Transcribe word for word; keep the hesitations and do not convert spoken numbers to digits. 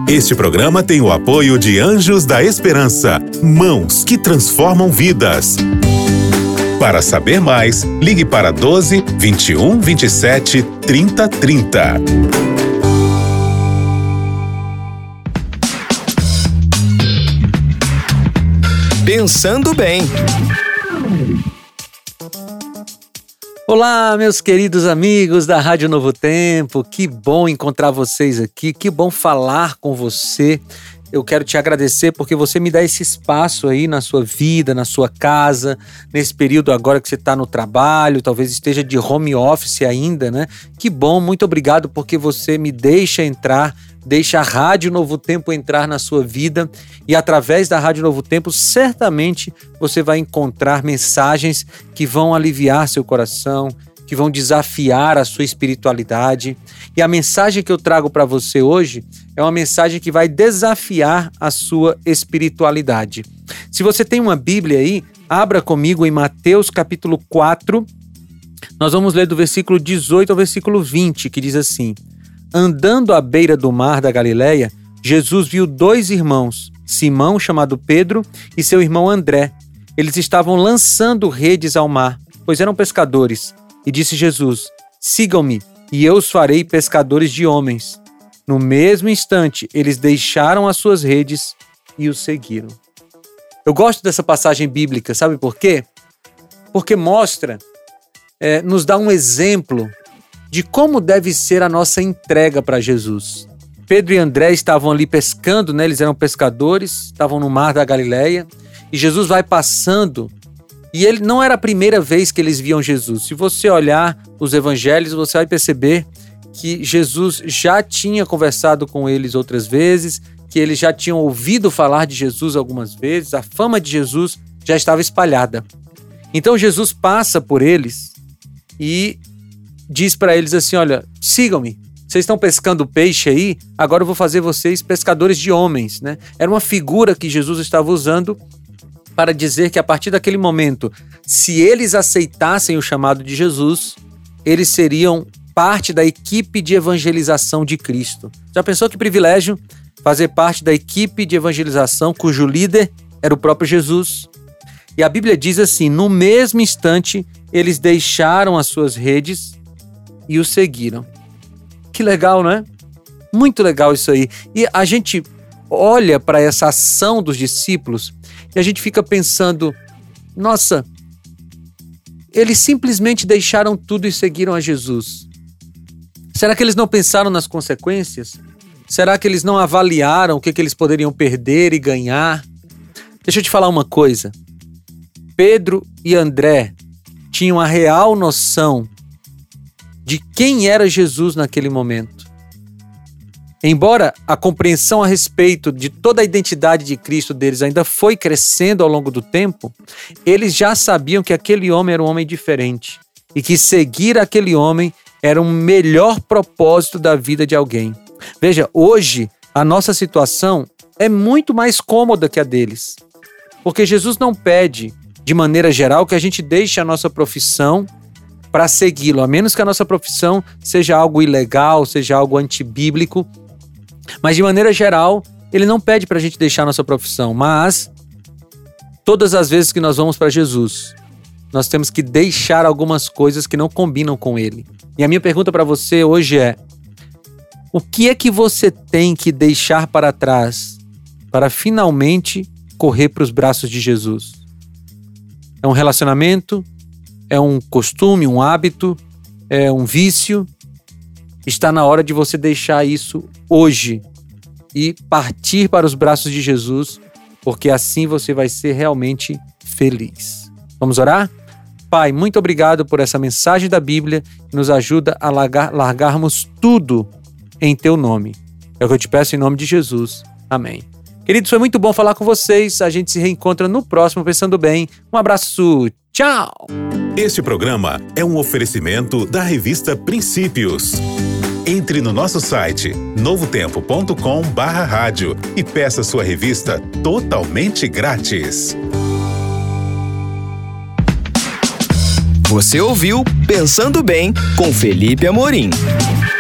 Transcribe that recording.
Este programa tem o apoio de Anjos da Esperança, mãos que transformam vidas. Para saber mais, ligue para doze, vinte e um, vinte e sete, trinta, trinta. Pensando bem. Olá, meus queridos amigos da Rádio Novo Tempo, que bom encontrar vocês aqui, que bom falar com você. Eu quero te agradecer porque você me dá esse espaço aí na sua vida, na sua casa, nesse período agora que você está no trabalho, talvez esteja de home office ainda, né? Que bom, muito obrigado porque você me deixa entrar, deixa a Rádio Novo Tempo entrar na sua vida e através da Rádio Novo Tempo certamente você vai encontrar mensagens que vão aliviar seu coração, que vão desafiar a sua espiritualidade. E a mensagem que eu trago para você hoje é uma mensagem que vai desafiar a sua espiritualidade. Se você tem uma Bíblia aí, abra comigo em Mateus capítulo quatro. Nós vamos ler do versículo dezoito ao versículo vinte, que diz assim: Andando à beira do mar da Galileia, Jesus viu dois irmãos, Simão, chamado Pedro, e seu irmão André. Eles estavam lançando redes ao mar, pois eram pescadores. E disse Jesus: Sigam-me, e eu os farei pescadores de homens. No mesmo instante, eles deixaram as suas redes e os seguiram. Eu gosto dessa passagem bíblica, sabe por quê? Porque mostra, é, nos dá um exemplo de como deve ser a nossa entrega para Jesus. Pedro e André estavam ali pescando, né? Eles eram pescadores, estavam no mar da Galileia, e Jesus vai passando, e ele não era a primeira vez que eles viam Jesus. Se você olhar os evangelhos, você vai perceber que Jesus já tinha conversado com eles outras vezes, que eles já tinham ouvido falar de Jesus algumas vezes, a fama de Jesus já estava espalhada. Então Jesus passa por eles e diz para eles assim: olha, sigam-me, vocês estão pescando peixe aí, agora eu vou fazer vocês pescadores de homens, né? Era uma figura que Jesus estava usando para dizer que a partir daquele momento, se eles aceitassem o chamado de Jesus, eles seriam parte da equipe de evangelização de Cristo. Já pensou que privilégio fazer parte da equipe de evangelização cujo líder era o próprio Jesus? E a Bíblia diz assim: no mesmo instante, eles deixaram as suas redes e o seguiram. Que legal, não é? Muito legal isso aí. E a gente olha para essa ação dos discípulos e a gente fica pensando: nossa, eles simplesmente deixaram tudo e seguiram a Jesus. Será que eles não pensaram nas consequências? Será que eles não avaliaram o que, que eles poderiam perder e ganhar? Deixa eu te falar uma coisa. Pedro e André tinham a real noção de quem era Jesus naquele momento. Embora a compreensão a respeito de toda a identidade de Cristo deles ainda foi crescendo ao longo do tempo, eles já sabiam que aquele homem era um homem diferente e que seguir aquele homem era um melhor propósito da vida de alguém. Veja, hoje a nossa situação é muito mais cômoda que a deles, porque Jesus não pede, de maneira geral, que a gente deixe a nossa profissão para segui-lo, a menos que a nossa profissão seja algo ilegal, seja algo antibíblico. Mas, de maneira geral, ele não pede para a gente deixar a nossa profissão, mas todas as vezes que nós vamos para Jesus, nós temos que deixar algumas coisas que não combinam com ele. E a minha pergunta para você hoje é: o que é que você tem que deixar para trás para finalmente correr para os braços de Jesus? É um relacionamento? É um costume, um hábito? É um vício? Está na hora de você deixar isso hoje e partir para os braços de Jesus, porque assim você vai ser realmente feliz. Vamos orar? Pai, muito obrigado por essa mensagem da Bíblia que nos ajuda a largar, largarmos tudo em Teu nome. É o que eu te peço em nome de Jesus. Amém. Queridos, foi muito bom falar com vocês. A gente se reencontra no próximo Pensando Bem. Um abraço. Tchau! Este programa é um oferecimento da revista Princípios. Entre no nosso site novo tempo ponto com barra rádio e peça sua revista totalmente grátis. Você ouviu Pensando Bem com Felipe Amorim.